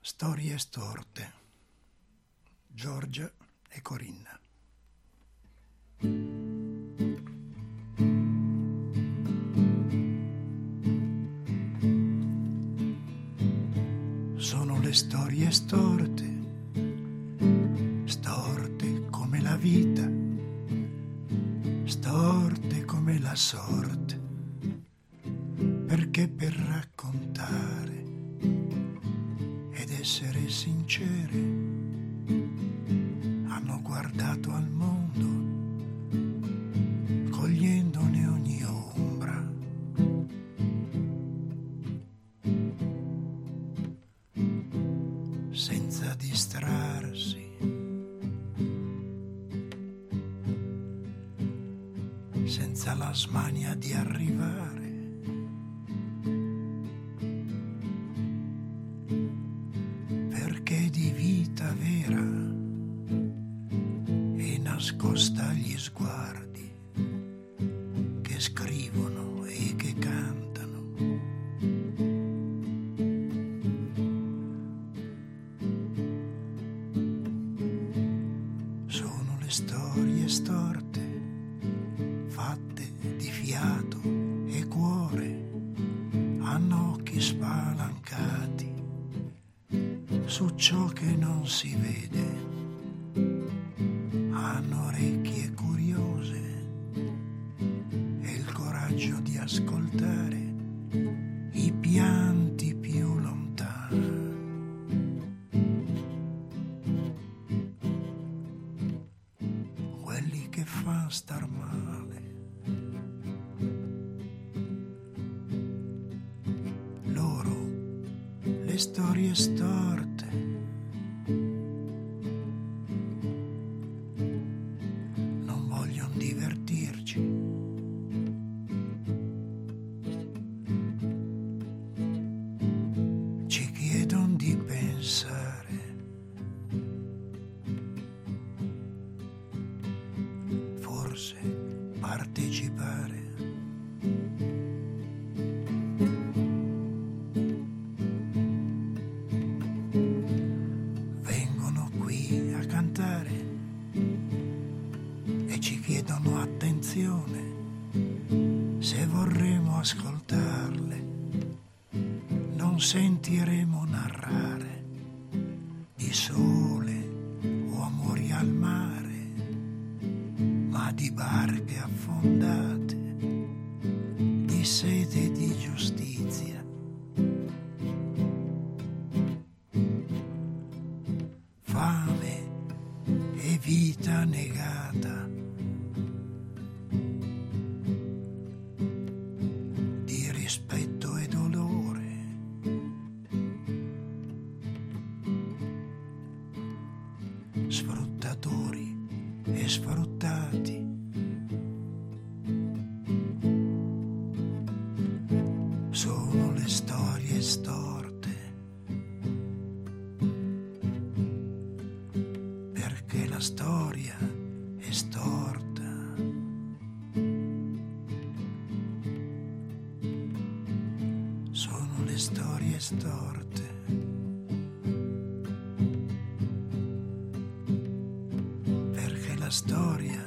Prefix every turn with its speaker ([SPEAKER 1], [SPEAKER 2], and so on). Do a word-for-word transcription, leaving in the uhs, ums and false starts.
[SPEAKER 1] Storie storte. Giorgia e Corinna. Sono le storie storte, storte come la vita, storte come la sorte, perché per raccontare ed essere sincere hanno guardato al mondo cogliendone ogni ombra. Senza distrarsi, senza la smania di arrivare, perché di vita vera e nascosta agli sguardi che scrivono e che cantano. Sono le storie storte, fatte di fiato e cuore, hanno occhi spalancati su ciò che non si vede, hanno orecchie curiose e il coraggio di ascoltare i pianti più lontani. Quelli che fan star male, loro, le storie storte, non vogliono divertirci, ci chiedono di pensare, forse partecipare. Vengono qui a cantare e ci chiedono attenzione se vorremmo ascoltarle. Non sentiremo narrare di sole o amori al mare, ma di barche affondate, di sete e di giustizia. Fame e vita negata, di rispetto e dolore, sfruttatori e sfruttati. Sono le storie storte, perché la storia è storta. Sono le storie storte, perché la storia